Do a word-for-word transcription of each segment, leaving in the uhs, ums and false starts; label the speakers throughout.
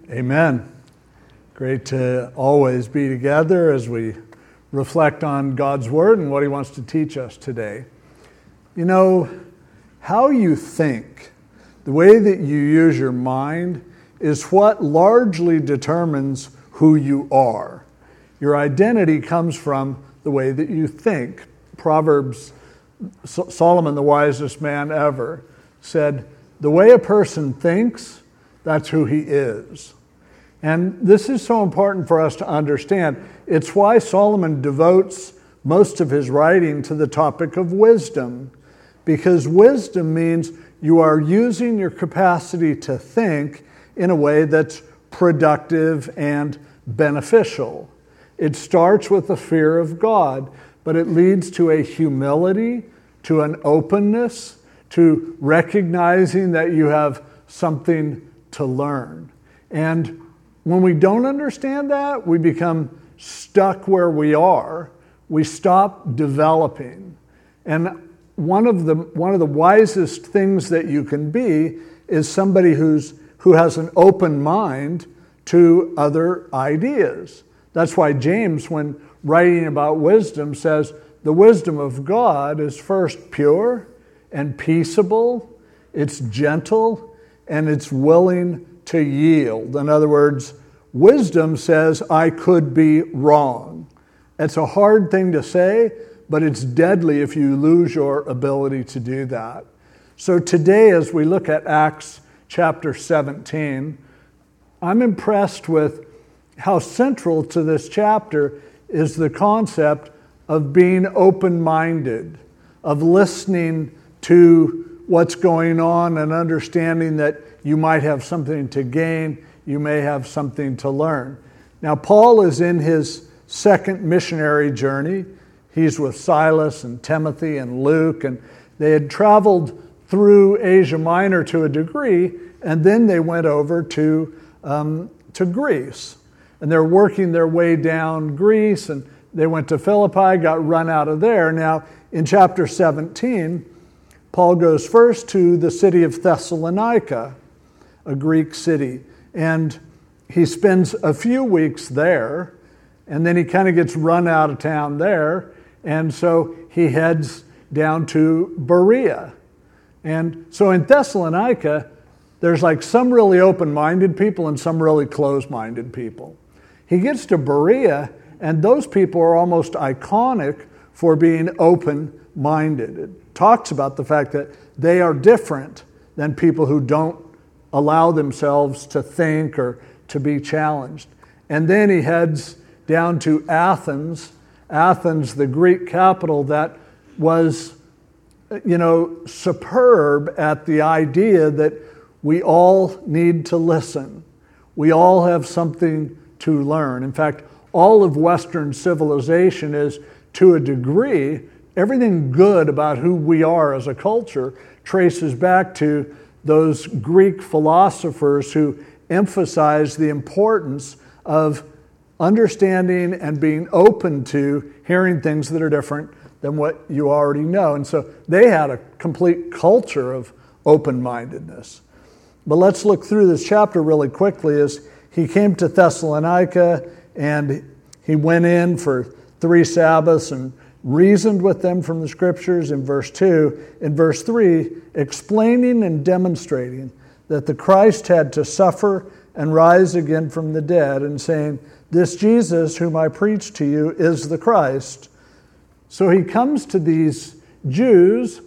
Speaker 1: Amen. Great to always be together as we reflect on God's Word and what He wants to teach us today. You know, how you think, the way that you use your mind, is what largely determines who you are. Your identity comes from the way that you think. Proverbs, Solomon, the wisest man ever, said, "The way a person thinks, that's who he is." And this is so important for us to understand. It's why Solomon devotes most of his writing to the topic of wisdom, because wisdom means you are using your capacity to think in a way that's productive and beneficial. It starts with the fear of God, but it leads to a humility, to an openness, to recognizing that you have something to learn. And when we don't understand that, we become stuck where we are. We stop developing. And one of the one of the wisest things that you can be is somebody who's who has an open mind to other ideas. That's why James, when writing about wisdom, says the wisdom of God is first pure and peaceable, it's gentle, and it's willing to yield. In other words, wisdom says, I could be wrong. It's a hard thing to say, but it's deadly if you lose your ability to do that. So today, as we look at Acts chapter seventeen, I'm impressed with how central to this chapter is the concept of being open-minded, of listening to what's going on and understanding that you might have something to gain, you may have something to learn. Now, Paul is in his second missionary journey. He's with Silas and Timothy and Luke, and they had traveled through Asia Minor to a degree, and then they went over to, um, to Greece. And they're working their way down Greece, and they went to Philippi, got run out of there. Now, in chapter seventeen, Paul goes first to the city of Thessalonica, a Greek city. And he spends a few weeks there, and then he kind of gets run out of town there. And so he heads down to Berea. And so in Thessalonica, there's like some really open-minded people and some really closed-minded people. He gets to Berea, and those people are almost iconic for being open-minded. It talks about the fact that they are different than people who don't allow themselves to think or to be challenged. And then he heads down to Athens, Athens, the Greek capital that was, you know, superb at the idea that we all need to listen. We all have something to learn. In fact, all of Western civilization is, to a degree, everything good about who we are as a culture traces back to those Greek philosophers who emphasized the importance of understanding and being open to hearing things that are different than what you already know. And so they had a complete culture of open-mindedness. But let's look through this chapter really quickly. As he came to Thessalonica, and he went in for three Sabbaths and reasoned with them from the Scriptures in verse two. In verse three, explaining and demonstrating that the Christ had to suffer and rise again from the dead, and saying, this Jesus whom I preach to you is the Christ. So he comes to these Jews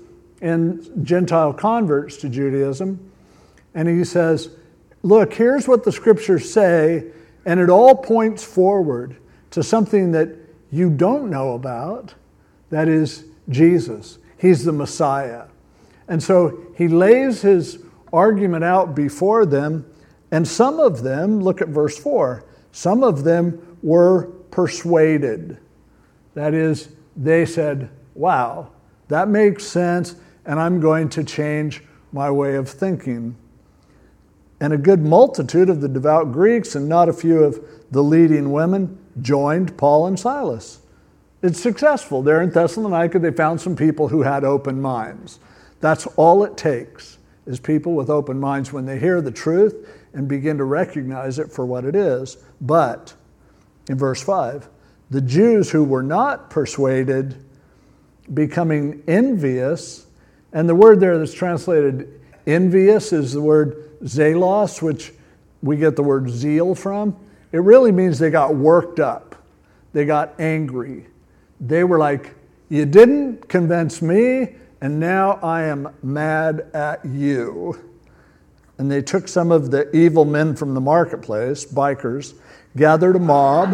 Speaker 1: and Gentile converts to Judaism, and he says, look, here's what the Scriptures say, and it all points forward to something that you don't know about. That is Jesus. He's the Messiah. And so he lays his argument out before them, and some of them, look at verse four, some of them were persuaded. That is, they said, wow, that makes sense, and I'm going to change my way of thinking. And a good multitude of the devout Greeks and not a few of the leading women joined Paul and Silas. It's successful. There in Thessalonica, they found some people who had open minds. That's all it takes, is people with open minds when they hear the truth and begin to recognize it for what it is. But, in verse five, the Jews who were not persuaded, becoming envious, and the word there that's translated envious is the word zelos, which we get the word zeal from. It really means they got worked up. They got angry. They were like, you didn't convince me, and now I am mad at you. And they took some of the evil men from the marketplace, bikers, gathered a mob,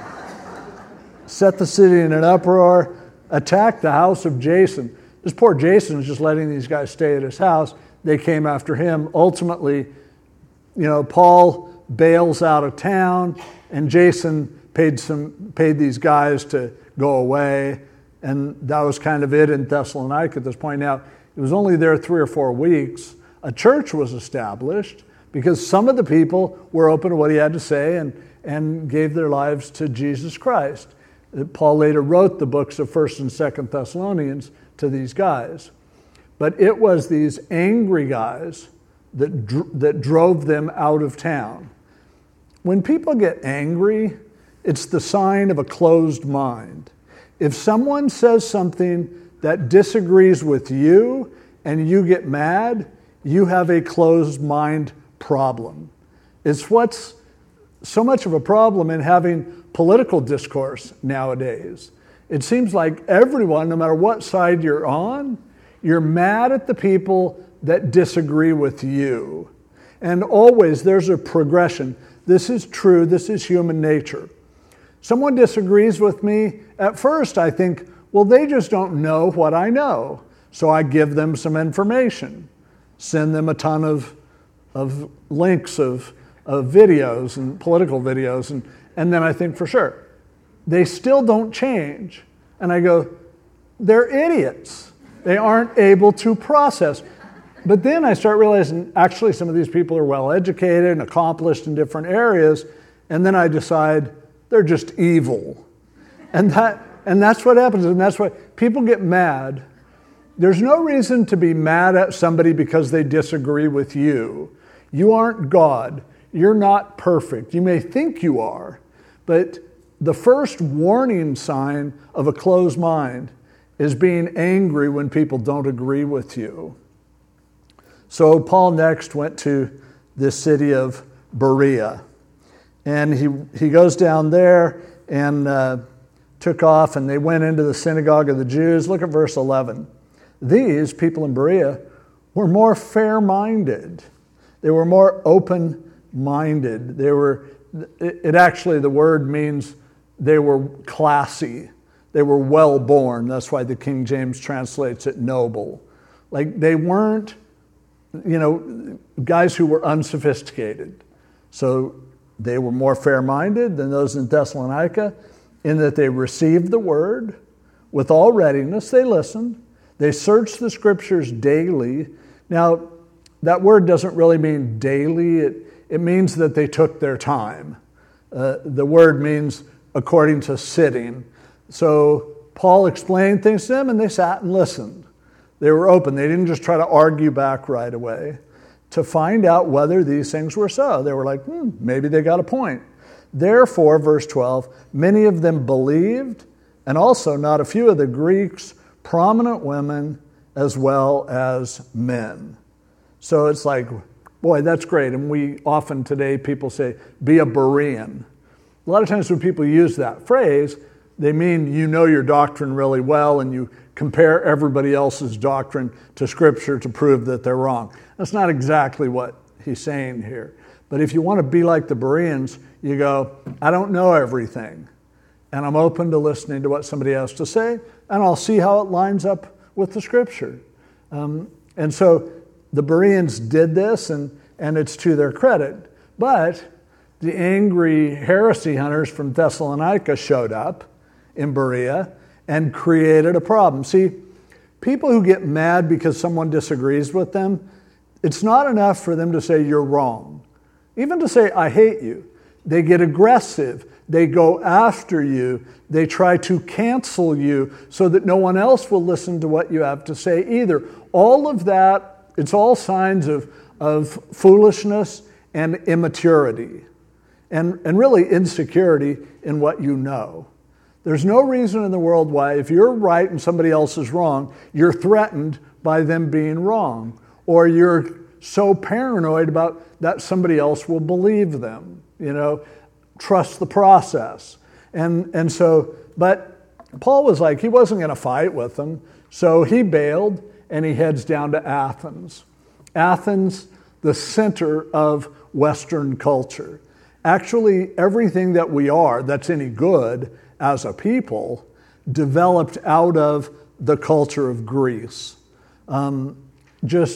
Speaker 1: set the city in an uproar, attacked the house of Jason. This poor Jason was just letting these guys stay at his house. They came after him. Ultimately, you know, Paul bails out of town, and Jason paid some paid these guys to go away. And that was kind of it in Thessalonica at this point. Now, it was only there three or four weeks. A church was established because some of the people were open to what he had to say and, and gave their lives to Jesus Christ. Paul later wrote the books of First and Second Thessalonians to these guys. But it was these angry guys that, dr- that drove them out of town. When people get angry, it's the sign of a closed mind. If someone says something that disagrees with you and you get mad, you have a closed mind problem. It's what's so much of a problem in having political discourse nowadays. It seems like everyone, no matter what side you're on, you're mad at the people that disagree with you. And always there's a progression. This is true. This is human nature. Someone disagrees with me. At first, I think, well, they just don't know what I know. So I give them some information, send them a ton of, of links of, of videos and political videos. And, and then I think for sure, they still don't change. And I go, they're idiots. They aren't able to process. But then I start realizing, actually, some of these people are well educated and accomplished in different areas. And then I decide, they're just evil. And that and that's what happens. And that's why people get mad. There's no reason to be mad at somebody because they disagree with you. You aren't God. You're not perfect. You may think you are. But the first warning sign of a closed mind is being angry when people don't agree with you. So Paul next went to this city of Berea. And he, he goes down there and uh, took off, and they went into the synagogue of the Jews. Look at verse eleven. These people in Berea were more fair-minded. They were more open-minded. They were, it, it actually, the word means they were classy. They were well-born. That's why the King James translates it noble. Like they weren't, you know, guys who were unsophisticated. So they were more fair-minded than those in Thessalonica in that they received the word with all readiness. They listened. They searched the scriptures daily. Now, that word doesn't really mean daily. It, it means that they took their time. Uh, the word means according to sitting. So Paul explained things to them, and they sat and listened. They were open. They didn't just try to argue back right away to find out whether these things were so. They were like, hmm, maybe they got a point. Therefore, verse twelve, many of them believed, and also not a few of the Greeks, prominent women as well as men. So it's like, boy, that's great. And we often today, people say, be a Berean. A lot of times when people use that phrase, they mean you know your doctrine really well and you compare everybody else's doctrine to Scripture to prove that they're wrong. That's not exactly what he's saying here. But if you want to be like the Bereans, you go, I don't know everything. And I'm open to listening to what somebody has to say, and I'll see how it lines up with the Scripture. Um, and so the Bereans did this, and, and it's to their credit. But the angry heresy hunters from Thessalonica showed up in Berea and created a problem. See, people who get mad because someone disagrees with them, it's not enough for them to say you're wrong. Even to say I hate you. They get aggressive. They go after you. They try to cancel you so that no one else will listen to what you have to say either. All of that, it's all signs of, of foolishness and immaturity, and, and really insecurity in what you know. There's no reason in the world why, if you're right and somebody else is wrong, you're threatened by them being wrong, or you're so paranoid about that somebody else will believe them. You know, trust the process. And and so, but Paul was like, he wasn't going to fight with them, so he bailed and he heads down to Athens. Athens, the center of Western culture. Actually, everything that we are that's any good as a people developed out of the culture of Greece. Um, just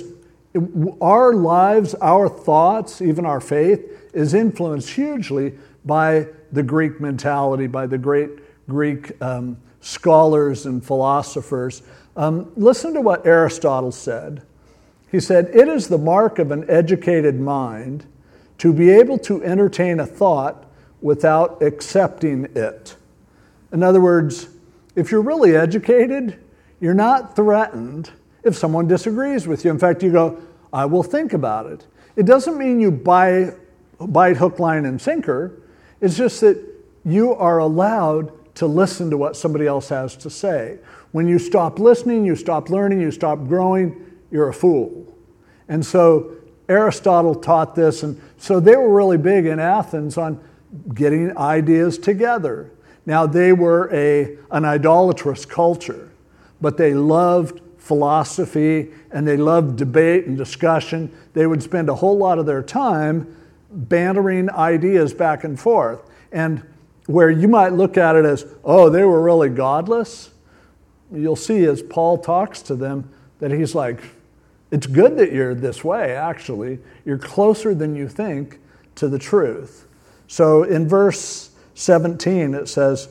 Speaker 1: our lives, our thoughts, even our faith is influenced hugely by the Greek mentality, by the great Greek um, scholars and philosophers. Um, listen to what Aristotle said. He said, "It is the mark of an educated mind to be able to entertain a thought without accepting it." In other words, if you're really educated, you're not threatened if someone disagrees with you. In fact, you go, "I will think about it." It doesn't mean you buy, bite hook, line, and sinker. It's just that you are allowed to listen to what somebody else has to say. When you stop listening, you stop learning, you stop growing, you're a fool. And so Aristotle taught this, and so they were really big in Athens on getting ideas together. Now, they were a an idolatrous culture, but they loved philosophy and they loved debate and discussion. They would spend a whole lot of their time bantering ideas back and forth. And where you might look at it as, oh, they were really godless, you'll see as Paul talks to them that he's like, it's good that you're this way, actually. You're closer than you think to the truth. So in verse seventeen, it says,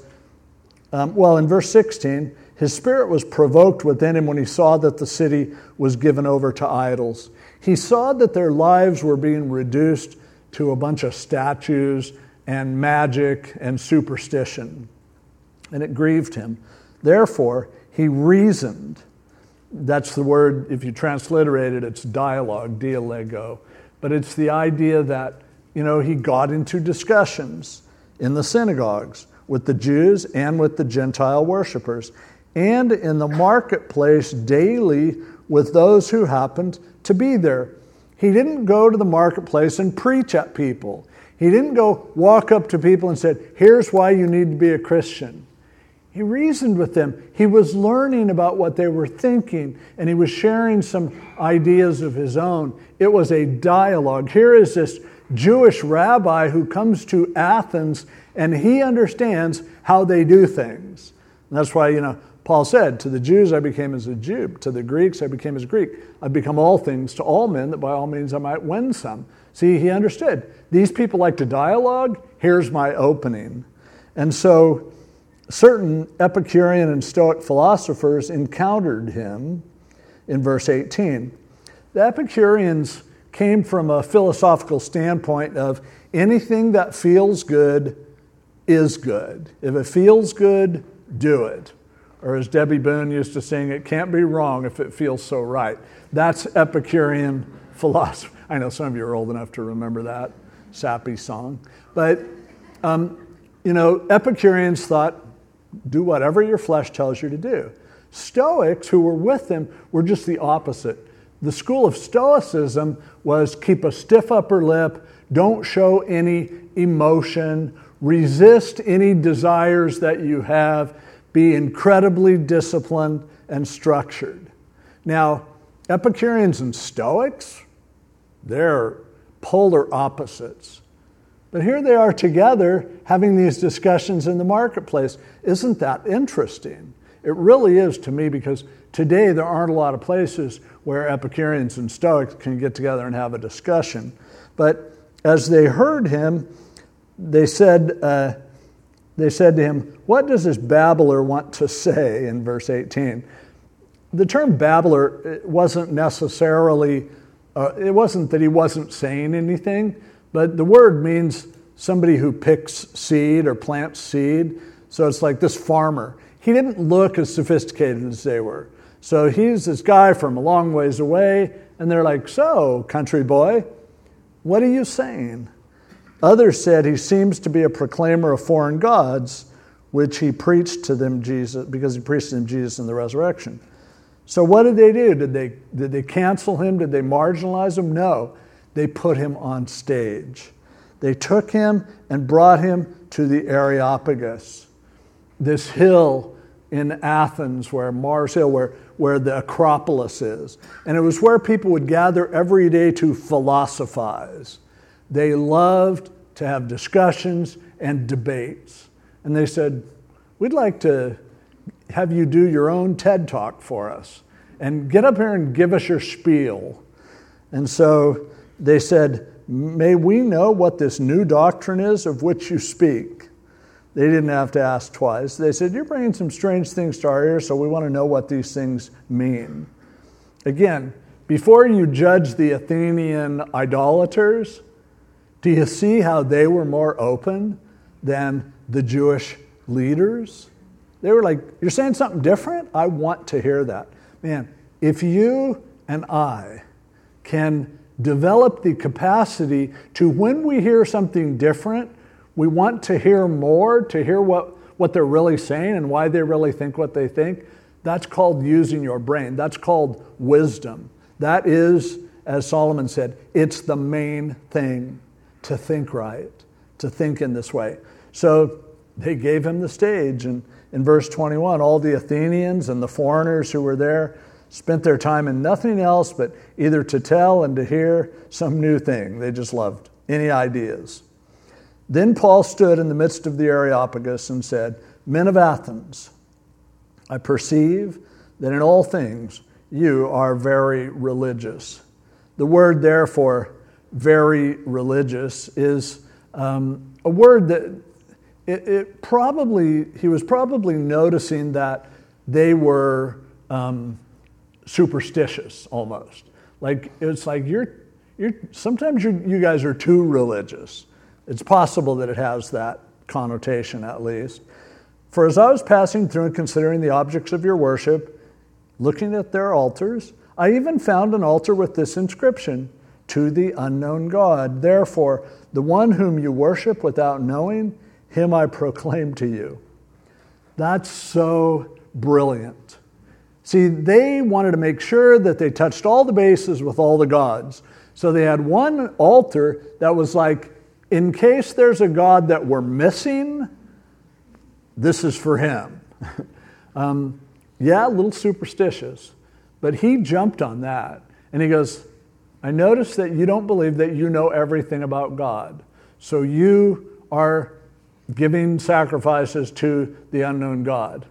Speaker 1: um, well, in verse sixteen, his spirit was provoked within him when he saw that the city was given over to idols. He saw that their lives were being reduced to a bunch of statues and magic and superstition, and it grieved him. Therefore, he reasoned. That's the word, if you transliterate it, it's dialogue, dialego. But it's the idea that, you know, he got into discussions in the synagogues with the Jews and with the Gentile worshipers, and in the marketplace daily with those who happened to be there. He didn't go to the marketplace and preach at people. He didn't go walk up to people and said, here's why you need to be a Christian. He reasoned with them. He was learning about what they were thinking, and he was sharing some ideas of his own. It was a dialogue. Here is this Jewish rabbi who comes to Athens, and he understands how they do things. And that's why, you know, Paul said, to the Jews I became as a Jew. To the Greeks I became as a Greek. I become all things to all men, that by all means I might win some. See, he understood. These people like to dialogue. Here's my opening. And so certain Epicurean and Stoic philosophers encountered him in verse eighteen. The Epicureans came from a philosophical standpoint of anything that feels good is good. If it feels good, do it. Or as Debbie Boone used to sing, it can't be wrong if it feels so right. That's Epicurean philosophy. I know some of you are old enough to remember that sappy song. But, um, you know, Epicureans thought, do whatever your flesh tells you to do. Stoics, who were with them, were just the opposite. The school of Stoicism was keep a stiff upper lip, don't show any emotion, resist any desires that you have, be incredibly disciplined and structured. Now, Epicureans and Stoics, they're polar opposites. But here they are together having these discussions in the marketplace. Isn't that interesting? It really is to me, because today there aren't a lot of places where Epicureans and Stoics can get together and have a discussion. But as they heard him, they said, uh, they said to him, what does this babbler want to say in verse eighteen? The term babbler wasn't necessarily, uh, it wasn't that he wasn't saying anything, but the word means somebody who picks seed or plants seed. So it's like this farmer. He didn't look as sophisticated as they were. So he's this guy from a long ways away, and they're like, so, country boy, what are you saying?" Others said, "He seems to be a proclaimer of foreign gods, which he preached to them Jesus, because he preached to them Jesus in the resurrection." So what did they do? Did they, did they cancel him? Did they marginalize him? No. They put him on stage. They took him and brought him to the Areopagus, this hill in Athens, where Mars Hill, where, where the Acropolis is. And it was where people would gather every day to philosophize. They loved to have discussions and debates. And they said, "We'd like to have you do your own TED Talk for us and get up here and give us your spiel." And so they said, "May we know what this new doctrine is of which you speak?" They didn't have to ask twice. They said, "You're bringing some strange things to our ears, so we want to know what these things mean." Again, before you judge the Athenian idolaters, do you see how they were more open than the Jewish leaders? They were like, "You're saying something different? I want to hear that." Man, if you and I can develop the capacity to, when we hear something different, we want to hear more, to hear what, what they're really saying and why they really think what they think, that's called using your brain. That's called wisdom. That is, as Solomon said, it's the main thing, to think right, to think in this way. So they gave him the stage, and in verse twenty-one, all the Athenians and the foreigners who were there spent their time in nothing else but either to tell and to hear some new thing. They just loved any ideas. Then Paul stood in the midst of the Areopagus and said, "Men of Athens, I perceive that in all things you are very religious." The word, therefore, very religious, is um, a word that It, it probably, he was probably noticing that they were um, superstitious almost. Like, it's like, you're, you're sometimes you're, you guys are too religious. It's possible that it has that connotation at least. "For as I was passing through and considering the objects of your worship, looking at their altars, I even found an altar with this inscription, 'To the unknown God.' Therefore, the one whom you worship without knowing, him I proclaim to you." That's so brilliant. See, they wanted to make sure that they touched all the bases with all the gods. So they had one altar that was like, in case there's a god that we're missing, this is for him. um, yeah, a little superstitious. But he jumped on that. And he goes, "I notice that you don't believe that you know everything about God. So you are giving sacrifices to the unknown God.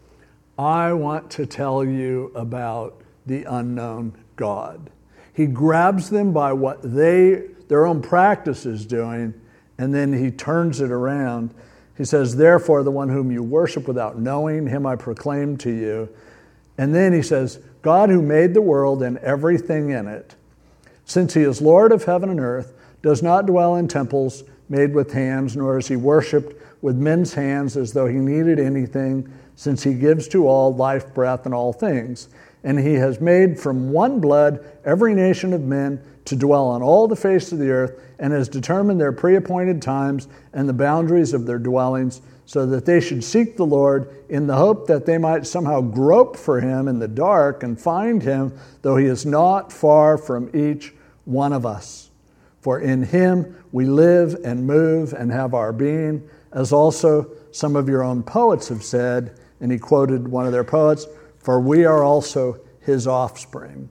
Speaker 1: I want to tell you about the unknown God." He grabs them by what they, their own practice is doing, and then he turns it around. He says, "Therefore, the one whom you worship without knowing, him I proclaim to you." And then he says, "God who made the world and everything in it, since he is Lord of heaven and earth, does not dwell in temples made with hands, nor is he worshipped with men's hands as though he needed anything, since he gives to all life, breath, and all things. And he has made from one blood every nation of men to dwell on all the face of the earth, and has determined their pre-appointed times and the boundaries of their dwellings, so that they should seek the Lord in the hope that they might somehow grope for him in the dark and find him, though he is not far from each one of us. For in him we live and move and have our being, as also some of your own poets have said," and he quoted one of their poets, "For we are also his offspring."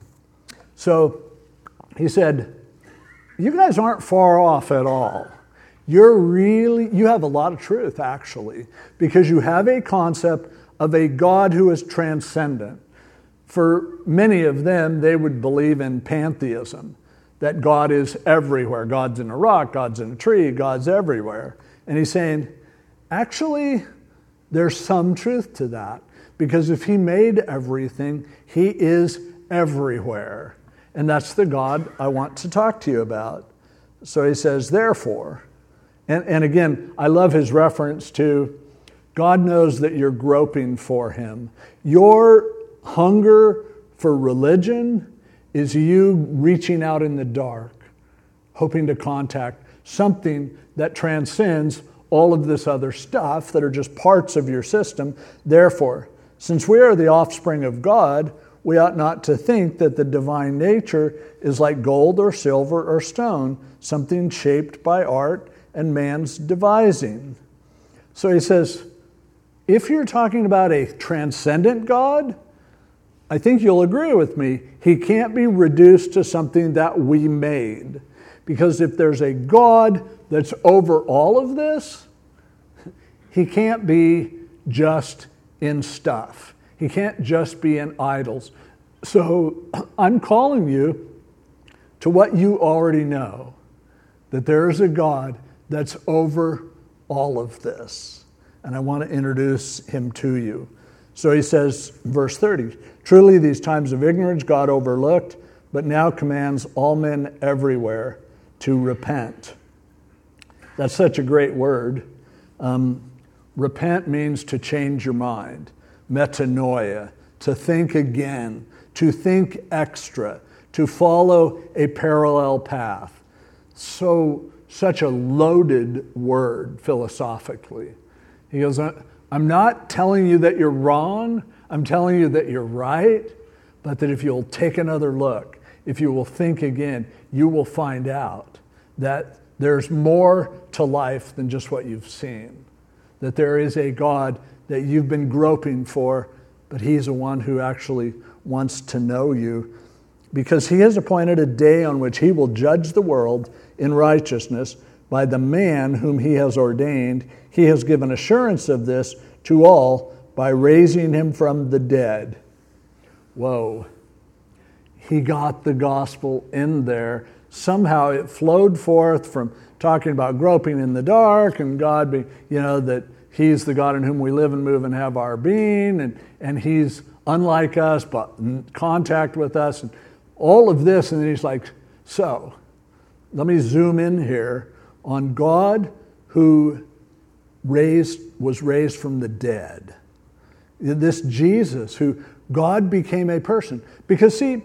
Speaker 1: So he said, you guys aren't far off at all. You're really, you have a lot of truth actually, because you have a concept of a God who is transcendent. For many of them, they would believe in pantheism, that God is everywhere. God's in a rock, God's in a tree, God's everywhere. And he's saying, actually, there's some truth to that. Because if he made everything, he is everywhere. And that's the God I want to talk to you about. So he says, therefore, and, and again, I love his reference to God knows that you're groping for him. Your hunger for religion is you reaching out in the dark, hoping to contact something that transcends all of this other stuff that are just parts of your system. Therefore, since we are the offspring of God, we ought not to think that the divine nature is like gold or silver or stone, something shaped by art and man's devising. So he says, if you're talking about a transcendent God, I think you'll agree with me, he can't be reduced to something that we made. Because if there's a God that's over all of this, he can't be just in stuff. He can't just be in idols. So I'm calling you to what you already know, that there is a God that's over all of this. And I want to introduce him to you. So he says, verse thirty, truly these times of ignorance God overlooked, but now commands all men everywhere to repent. That's such a great word. Um, repent means to change your mind. Metanoia, to think again, to think extra, to follow a parallel path. So, such a loaded word philosophically. He goes, I'm not telling you that you're wrong. I'm telling you that you're right, but that if you'll take another look, if you will think again, you will find out that there's more to life than just what you've seen. That there is a God that you've been groping for, but he's the one who actually wants to know you, because he has appointed a day on which he will judge the world in righteousness by the man whom he has ordained. He has given assurance of this to all by raising him from the dead. Whoa. He got the gospel in there. Somehow it flowed forth from talking about groping in the dark and God being, you know, that he's the God in whom we live and move and have our being, and, and he's unlike us, but in contact with us, and all of this. And then he's like, so, let me zoom in here on God who raised was raised from the dead. This Jesus who God became a person. Because see,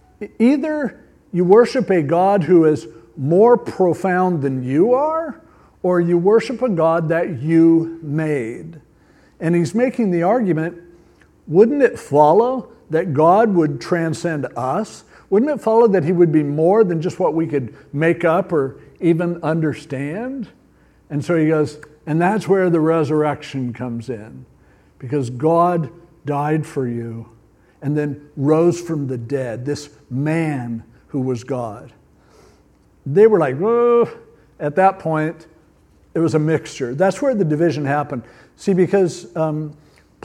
Speaker 1: either you worship a God who is more profound than you are, or you worship a God that you made. And he's making the argument, wouldn't it follow that God would transcend us? Wouldn't it follow that he would be more than just what we could make up or even understand? And so he goes, and that's where the resurrection comes in. Because God died for you and then rose from the dead, this man who was God. They were like, whoa. At that point, it was a mixture. That's where the division happened. See, because um,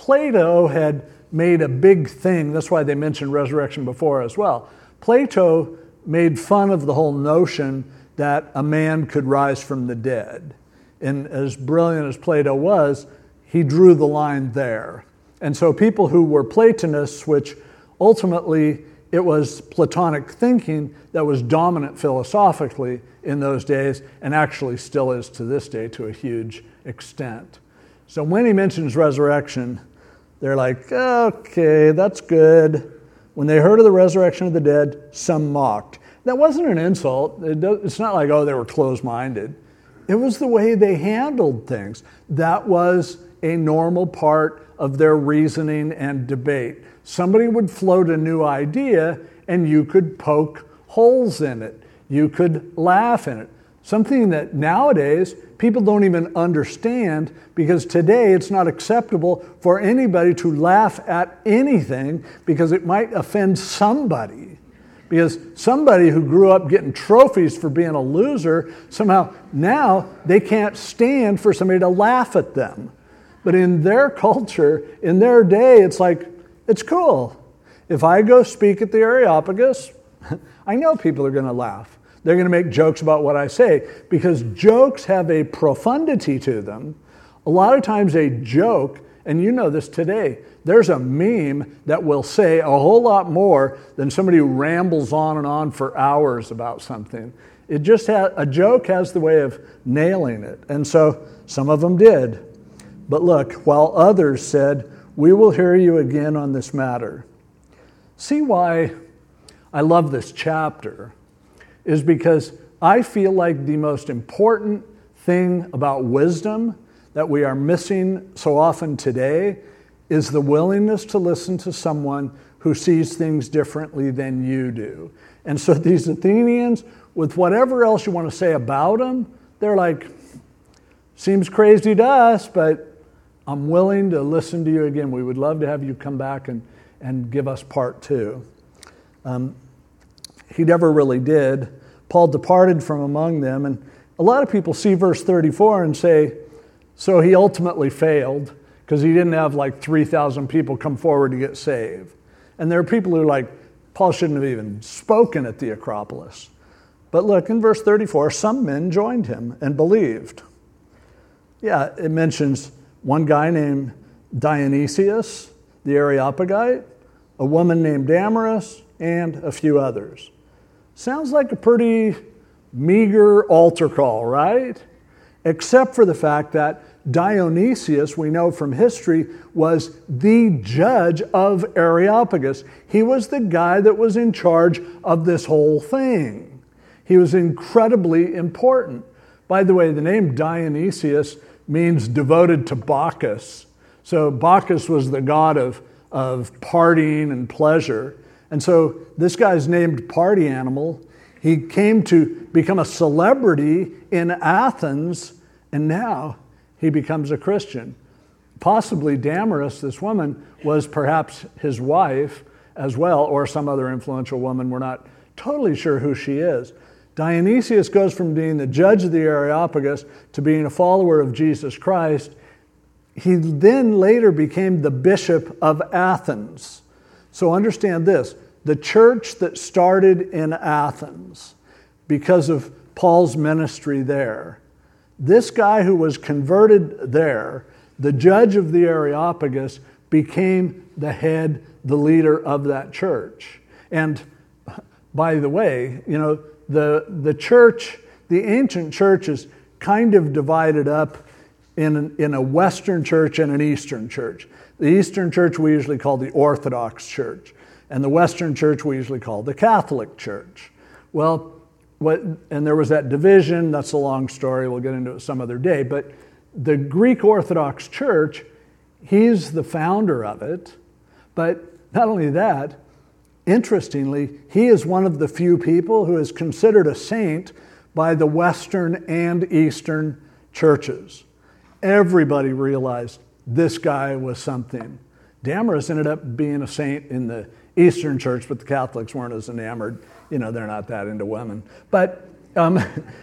Speaker 1: Plato had made a big thing. That's why they mentioned resurrection before as well. Plato made fun of the whole notion that a man could rise from the dead. And as brilliant as Plato was, he drew the line there. And so people who were Platonists, which ultimately it was Platonic thinking that was dominant philosophically in those days, and actually still is to this day to a huge extent. So when he mentions resurrection, they're like, okay, that's good. When they heard of the resurrection of the dead, some mocked. That wasn't an insult. It's not like, oh, they were closed-minded. It was the way they handled things. That was a normal part of their reasoning and debate. Somebody would float a new idea, and you could poke holes in it. You could laugh in it. Something that nowadays people don't even understand, because today it's not acceptable for anybody to laugh at anything because it might offend somebody. Because somebody who grew up getting trophies for being a loser, somehow now they can't stand for somebody to laugh at them. But in their culture, in their day, it's like, it's cool. If I go speak at the Areopagus, I know people are going to laugh. They're going to make jokes about what I say, because jokes have a profundity to them. A lot of times a joke, and you know this today, there's a meme that will say a whole lot more than somebody who rambles on and on for hours about something. It just has, a joke has the way of nailing it. And so some of them did. But look, while others said, we will hear you again on this matter. See why I love this chapter is because I feel like the most important thing about wisdom that we are missing so often today is the willingness to listen to someone who sees things differently than you do. And so these Athenians, with whatever else you want to say about them, they're like, seems crazy to us, but I'm willing to listen to you again. We would love to have you come back and, and give us part two. Um, he never really did. Paul departed from among them, and a lot of people see verse thirty-four and say, so he ultimately failed because he didn't have like three thousand people come forward to get saved. And there are people who are like, Paul shouldn't have even spoken at the Acropolis. But look, in verse thirty-four, some men joined him and believed. Yeah, it mentions one guy named Dionysius, the Areopagite, a woman named Damaris, and a few others. Sounds like a pretty meager altar call, right? Except for the fact that Dionysius, we know from history, was the judge of Areopagus. He was the guy that was in charge of this whole thing. He was incredibly important. By the way, the name Dionysius means devoted to Bacchus. So Bacchus was the god of, of partying and pleasure. And so this guy's named Party Animal. He came to become a celebrity in Athens, and now he becomes a Christian. Possibly Damaris, this woman, was perhaps his wife as well, or some other influential woman. We're not totally sure who she is. Dionysius goes from being the judge of the Areopagus to being a follower of Jesus Christ. He then later became the bishop of Athens. So understand this, the church that started in Athens because of Paul's ministry there, this guy who was converted there, the judge of the Areopagus, became the head, the leader of that church. And by the way, you know, the, the church, the ancient church is kind of divided up in, in a Western church and an Eastern church. The Eastern church we usually call the Orthodox Church, and the Western church we usually call the Catholic Church. Well, what, and there was that division. That's a long story. We'll get into it some other day. But the Greek Orthodox Church, he's the founder of it. But not only that, interestingly, he is one of the few people who is considered a saint by the Western and Eastern churches. Everybody realized this guy was something. Damaris ended up being a saint in the Eastern church, but the Catholics weren't as enamored. You know, they're not that into women. But um,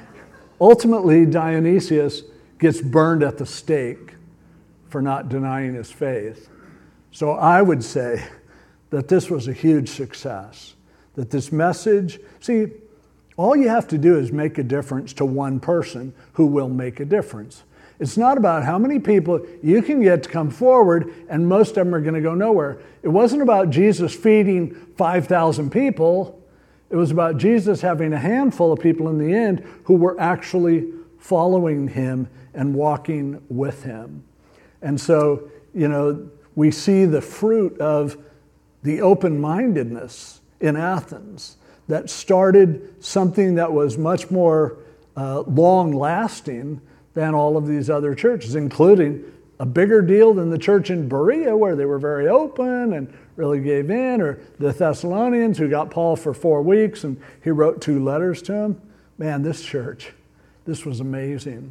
Speaker 1: ultimately, Dionysius gets burned at the stake for not denying his faith. So I would say that this was a huge success, that this message, see, all you have to do is make a difference to one person who will make a difference. It's not about how many people you can get to come forward, and most of them are going to go nowhere. It wasn't about Jesus feeding five thousand people. It was about Jesus having a handful of people in the end who were actually following him and walking with him. And so, you know, we see the fruit of the open-mindedness in Athens that started something that was much more uh, long-lasting than all of these other churches, including a bigger deal than the church in Berea, where they were very open and really gave in, or the Thessalonians, who got Paul for four weeks and he wrote two letters to him. Man, this church, this was amazing.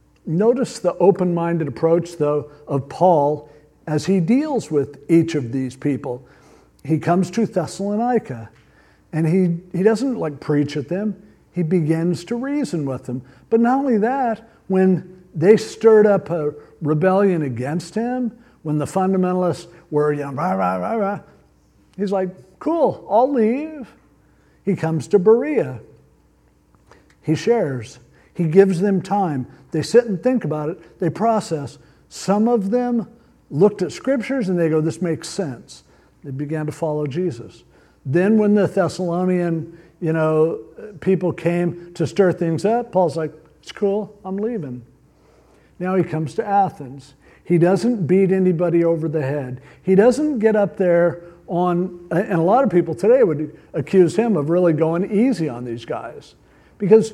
Speaker 1: Notice the open-minded approach, though, of Paul as he deals with each of these people. He comes to Thessalonica, and he, he doesn't like preach at them. He begins to reason with them. But not only that, when they stirred up a rebellion against him, when the fundamentalists were, you know, rah, rah, rah, rah, he's like, cool, I'll leave. He comes to Berea. He shares. He gives them time. They sit and think about it. They process. Some of them looked at scriptures and they go, this makes sense. They began to follow Jesus. Then when the Thessalonian, you know, people came to stir things up, Paul's like, it's cool, I'm leaving. Now he comes to Athens. He doesn't beat anybody over the head. He doesn't get up there on, and a lot of people today would accuse him of really going easy on these guys. Because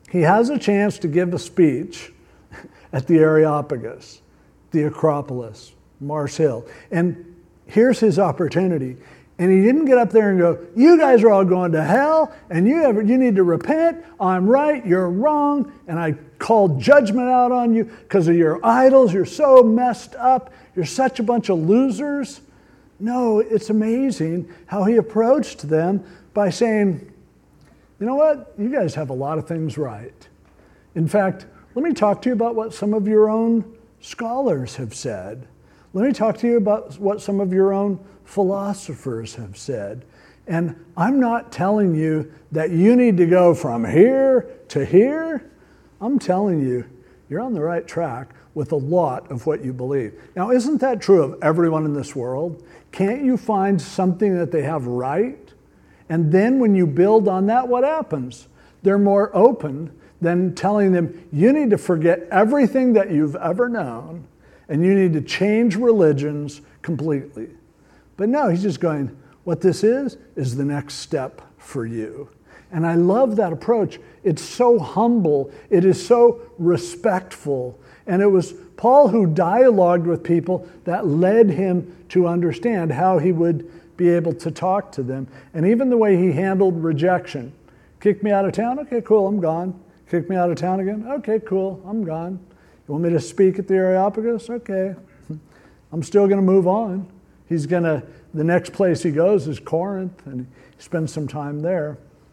Speaker 1: he has a chance to give a speech at the Areopagus, the Acropolis, Mars Hill. And here's his opportunity. And he didn't get up there and go, you guys are all going to hell, and you ever, you need to repent. I'm right, you're wrong, and I call judgment out on you because of your idols. You're so messed up. You're such a bunch of losers. No, it's amazing how he approached them by saying, you know what? You guys have a lot of things right. In fact, let me talk to you about what some of your own scholars have said. Let me talk to you about what some of your own philosophers have said. And I'm not telling you that you need to go from here to here. I'm telling you, you're on the right track with a lot of what you believe. Now, isn't that true of everyone in this world? Can't you find something that they have right? And then when you build on that, what happens? They're more open than telling them, you need to forget everything that you've ever known, and you need to change religions completely. But no, he's just going, what this is, is the next step for you. And I love that approach. It's so humble. It is so respectful. And it was Paul who dialogued with people that led him to understand how he would be able to talk to them. And even the way he handled rejection. Kick me out of town? Okay, cool, I'm gone. Kick me out of town again? Okay, cool, I'm gone. You want me to speak at the Areopagus? Okay. I'm still going to move on. He's going to, the next place he goes is Corinth, and he spends some time there.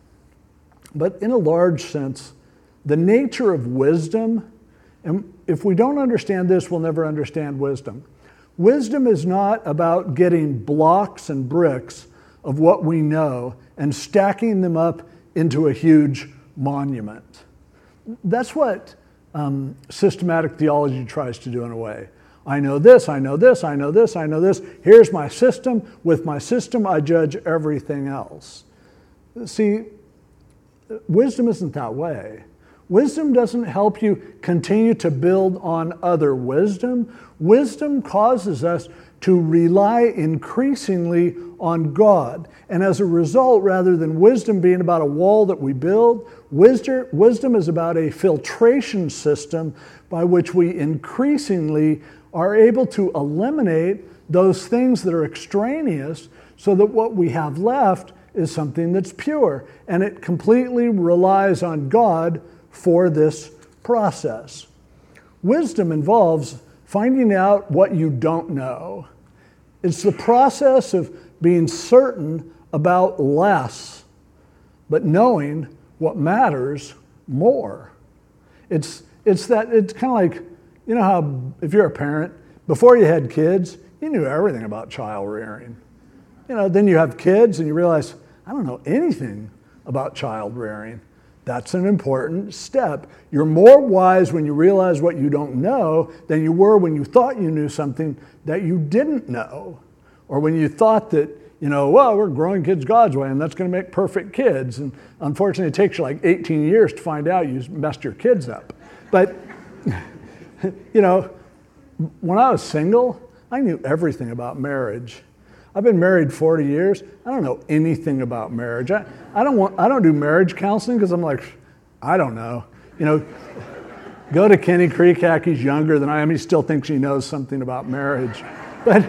Speaker 1: But in a large sense, the nature of wisdom, and if we don't understand this, we'll never understand wisdom. Wisdom is not about getting blocks and bricks of what we know and stacking them up into a huge monument. That's what um, systematic theology tries to do in a way. I know this, I know this, I know this, I know this. Here's my system. With my system, I judge everything else. See, wisdom isn't that way. Wisdom doesn't help you continue to build on other wisdom. Wisdom causes us to rely increasingly on God. And as a result, rather than wisdom being about a wall that we build, wisdom, wisdom is about a filtration system by which we increasingly are able to eliminate those things that are extraneous so that what we have left is something that's pure. And it completely relies on God for this process. Wisdom involves finding out what you don't know. It's the process of being certain about less, but knowing what matters more. It's it's that it's kind of like, you know how if you're a parent, before you had kids, you knew everything about child rearing. You know, then you have kids and you realize, I don't know anything about child rearing. That's an important step. You're more wise when you realize what you don't know than you were when you thought you knew something that you didn't know. Or when you thought that, you know, well, we're growing kids God's way and that's going to make perfect kids. And unfortunately, it takes you like eighteen years to find out you messed your kids up. But, you know, when I was single, I knew everything about marriage. I've been married forty years. I don't know anything about marriage. I, I don't want. I don't do marriage counseling because I'm like, I don't know. You know, go to Kenny Kreekak. He's younger than I am. He still thinks he knows something about marriage. But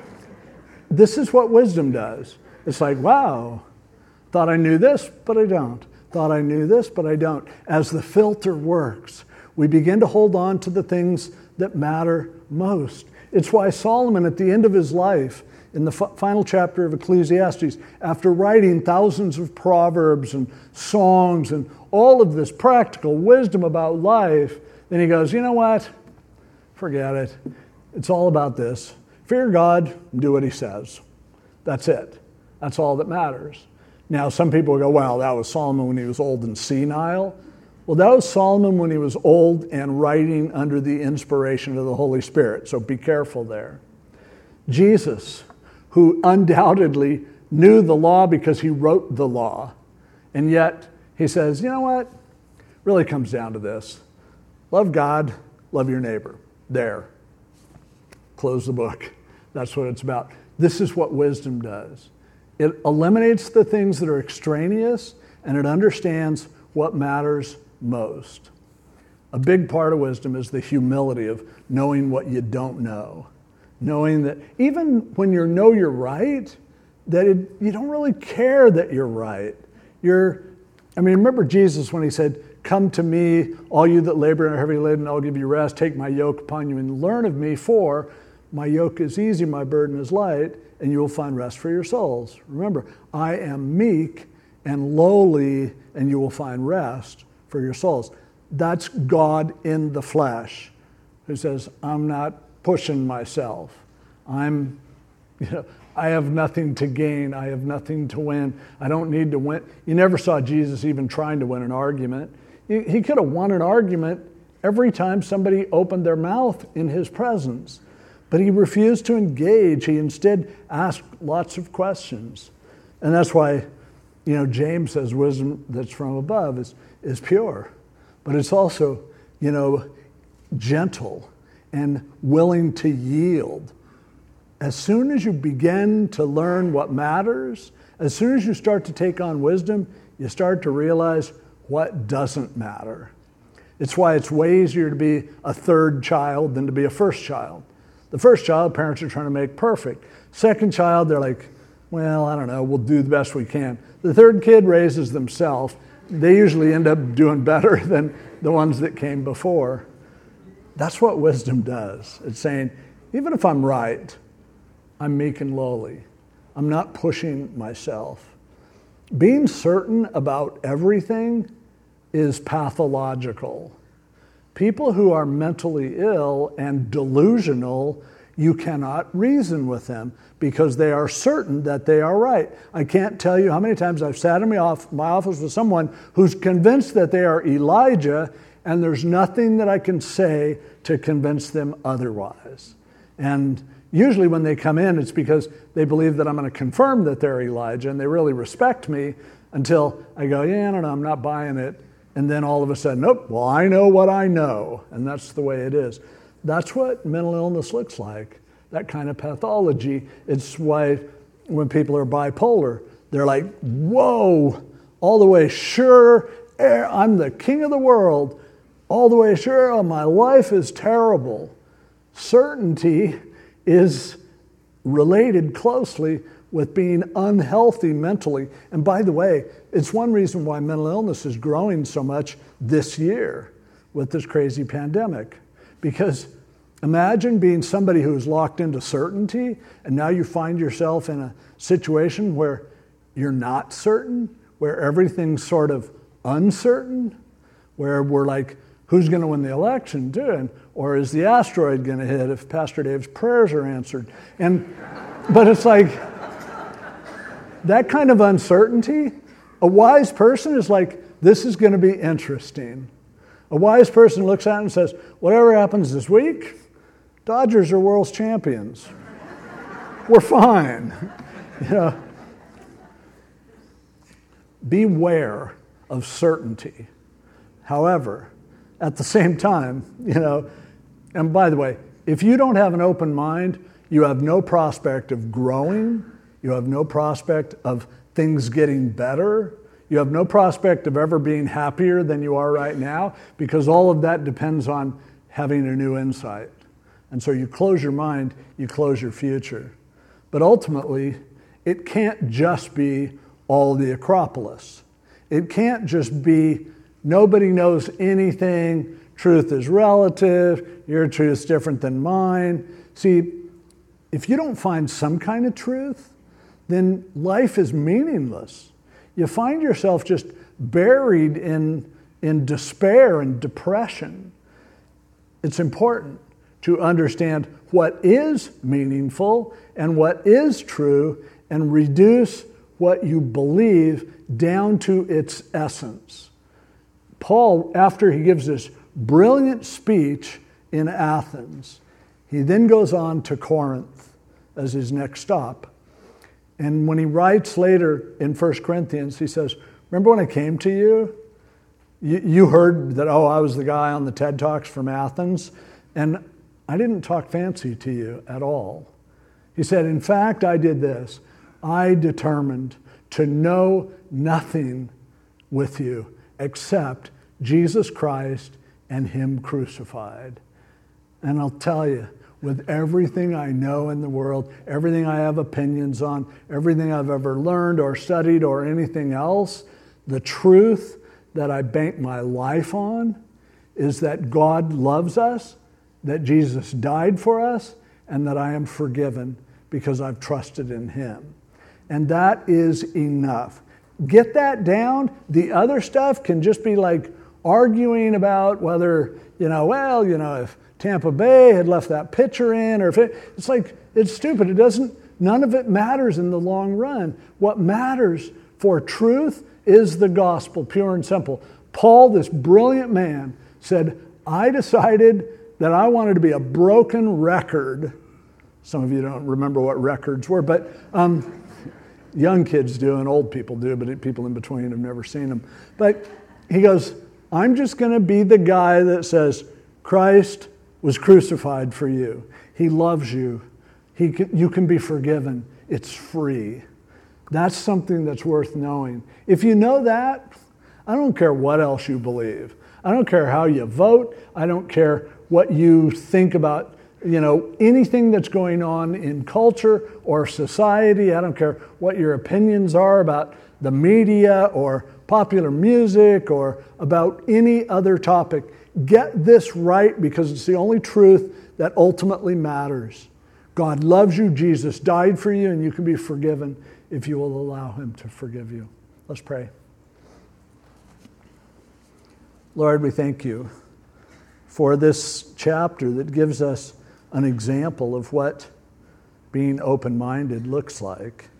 Speaker 1: this is what wisdom does. It's like, wow, thought I knew this, but I don't. Thought I knew this, but I don't. As the filter works, we begin to hold on to the things that matter most. It's why Solomon, at the end of his life, in the f- final chapter of Ecclesiastes, after writing thousands of proverbs and songs and all of this practical wisdom about life, then he goes, you know what? Forget it. It's all about this. Fear God and do what he says. That's it. That's all that matters. Now, some people will go, well, that was Solomon when he was old and senile. Well, that was Solomon when he was old and writing under the inspiration of the Holy Spirit. So be careful there. Jesus, who undoubtedly knew the law because he wrote the law. And yet he says, you know what? It really comes down to this. Love God, love your neighbor. There. Close the book. That's what it's about. This is what wisdom does. It eliminates the things that are extraneous and it understands what matters most. A big part of wisdom is the humility of knowing what you don't know. Knowing that even when you know you're right, that it, you don't really care that you're right. You're, I mean, remember Jesus when he said, "Come to me, all you that labor and are heavy laden, I'll give you rest. Take my yoke upon you and learn of me, for my yoke is easy, my burden is light, and you will find rest for your souls." Remember, I am meek and lowly, and you will find rest for your souls. That's God in the flesh who says, I'm not pushing myself. I'm, you know, I have nothing to gain. I have nothing to win. I don't need to win. You never saw Jesus even trying to win an argument. He, he could have won an argument every time somebody opened their mouth in his presence. But he refused to engage. He instead asked lots of questions. And that's why, you know, James says wisdom that's from above is, is pure. But it's also, you know, gentle and willing to yield. As soon as you begin to learn what matters, as soon as you start to take on wisdom, you start to realize what doesn't matter. It's why it's way easier to be a third child than to be a first child. The first child, parents are trying to make perfect. Second child, they're like, well, I don't know, we'll do the best we can. The third kid raises themselves. They usually end up doing better than the ones that came before. That's what wisdom does. It's saying, even if I'm right, I'm meek and lowly. I'm not pushing myself. Being certain about everything is pathological. People who are mentally ill and delusional, you cannot reason with them because they are certain that they are right. I can't tell you how many times I've sat in my office with someone who's convinced that they are Elijah, and there's nothing that I can say to convince them otherwise. And usually when they come in, it's because they believe that I'm going to confirm that they're Elijah, and they really respect me until I go, yeah, I don't know, I'm not buying it. And then all of a sudden, nope, well, I know what I know. And that's the way it is. That's what mental illness looks like, that kind of pathology. It's why when people are bipolar, they're like, whoa, all the way sure, I'm the king of the world. All the way sure, oh, my life is terrible. Certainty is related closely with being unhealthy mentally. And by the way, it's one reason why mental illness is growing so much this year with this crazy pandemic. Because imagine being somebody who is locked into certainty, and now you find yourself in a situation where you're not certain, where everything's sort of uncertain, where we're like, who's going to win the election too? And, or is the asteroid going to hit if Pastor Dave's prayers are answered? And but it's like, that kind of uncertainty, a wise person is like, this is going to be interesting. A wise person looks at it and says, whatever happens this week, Dodgers are world champions. We're fine. You know, beware of certainty. However, at the same time, you know, and by the way, if you don't have an open mind, you have no prospect of growing. You have no prospect of things getting better. You have no prospect of ever being happier than you are right now, because all of that depends on having a new insight. And so you close your mind, you close your future. But ultimately, it can't just be all the Acropolis. It can't just be nobody knows anything, truth is relative, your truth's different than mine. See, if you don't find some kind of truth, then life is meaningless. You find yourself just buried in, in despair and depression. It's important to understand what is meaningful and what is true and reduce what you believe down to its essence. Paul, after he gives this brilliant speech in Athens, he then goes on to Corinth as his next stop. And when he writes later in First Corinthians, he says, remember when I came to you? you? You heard that, oh, I was the guy on the TED Talks from Athens, and I didn't talk fancy to you at all. He said, in fact, I did this. I determined to know nothing with you except Jesus Christ and Him crucified. And I'll tell you, with everything I know in the world, everything I have opinions on, everything I've ever learned or studied or anything else, the truth that I bank my life on is that God loves us, that Jesus died for us, and that I am forgiven because I've trusted in Him. And that is enough. Get that down. The other stuff can just be like arguing about whether, you know, well, you know, if Tampa Bay had left that pitcher in, or if it, it's like, it's stupid. It doesn't, none of it matters in the long run. What matters for truth is the gospel, pure and simple. Paul, this brilliant man, said, I decided that I wanted to be a broken record. Some of you don't remember what records were, but um, young kids do and old people do, but people in between have never seen them. But he goes, I'm just going to be the guy that says, Christ was crucified for you. He loves you. He can, you can be forgiven. It's free. That's something that's worth knowing. If you know that, I don't care what else you believe. I don't care how you vote. I don't care what you think about, you know, anything that's going on in culture or society. I don't care what your opinions are about the media or popular music or about any other topic. Get this right, because it's the only truth that ultimately matters. God loves you. Jesus died for you, and you can be forgiven if you will allow Him to forgive you. Let's pray. Lord, we thank you for this chapter that gives us an example of what being open-minded looks like,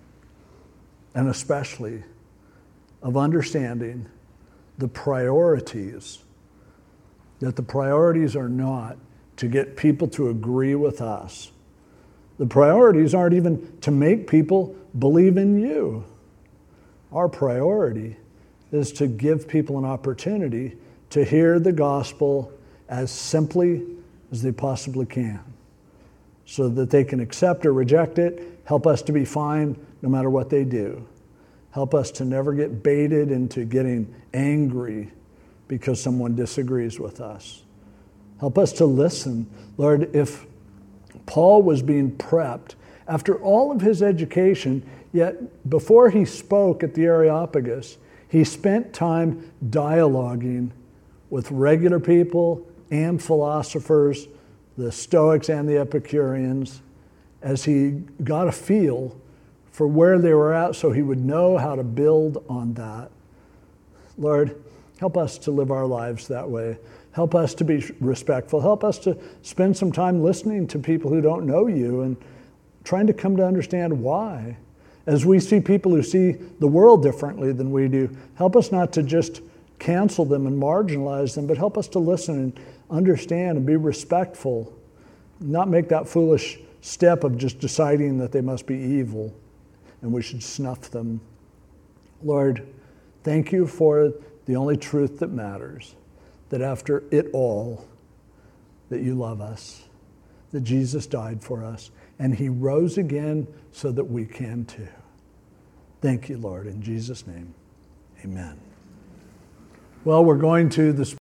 Speaker 1: and especially of understanding the priorities, that the priorities are not to get people to agree with us. The priorities aren't even to make people believe in you. Our priority is to give people an opportunity to hear the gospel as simply as they possibly can, so that they can accept or reject it. Help us to be fine no matter what they do. Help us to never get baited into getting angry because someone disagrees with us. Help us to listen. Lord, if Paul was being prepped after all of his education, yet before he spoke at the Areopagus, he spent time dialoguing with regular people and philosophers, the Stoics and the Epicureans, as he got a feel for where they were at so he would know how to build on that. Lord, help us to live our lives that way. Help us to be respectful. Help us to spend some time listening to people who don't know you and trying to come to understand why. As we see people who see the world differently than we do, help us not to just cancel them and marginalize them, but help us to listen and understand and be respectful, not make that foolish step of just deciding that they must be evil and we should snuff them. Lord, thank you for the only truth that matters, that after it all, that you love us, that Jesus died for us, and He rose again so that we can too. Thank you, Lord, in Jesus' name, amen. Well, we're going to the